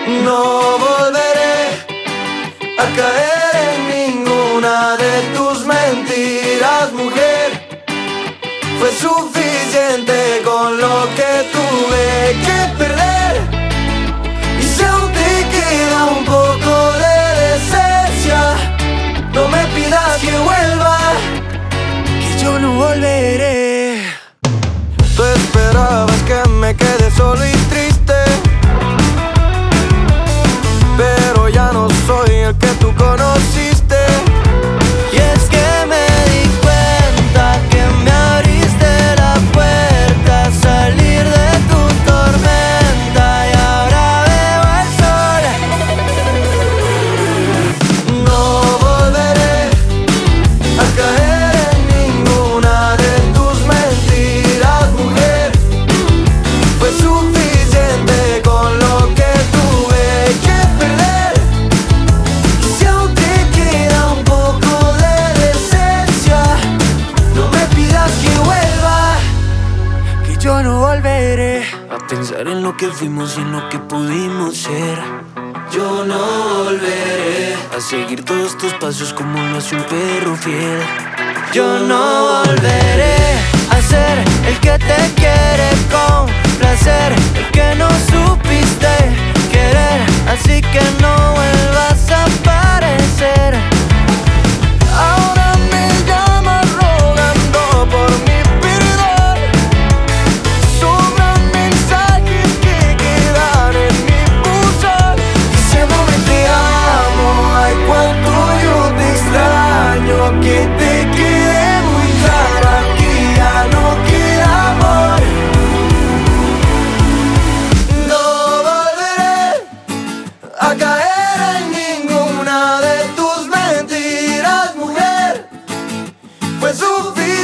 No volveré a caer en ninguna de tus mentiras, mujer. Fue suficiente con lo que tuve que perder. Y si aún te queda un poco de decencia, no me pidas que vuelva, que yo no volveré. Tú esperabas que me quede solo y triste, pero ya no soy el que tú conociste. Y es que me di cuenta que me abriste la puerta a salir de tu tormenta, y ahora veo el sol. No volveré a caer en ninguna de tus mentiras, mujer. Fue suficiente con lo que tuve que perder. Y si aún te queda un poco de decencia, no me pidas que vuelva, que yo no volveré A pensar en lo que fuimos y en lo que pudimos ser. yo no volveré A seguir todos tus pasos como lo hace un perro fiel. yo no volveré a ser el que te quiere con placer, el que no supiste querer, así que no vuelvas a aparecer. Ahora me llamas rogando por mi perdón. Sobran mensajes que quedan en mi buzón, diciéndome te amo, ay cuánto yo te extraño, que te quede muy claro, aquí ya no queda amor. No volveré a caer en ninguna de tus mentiras, mujer. Fue suficiente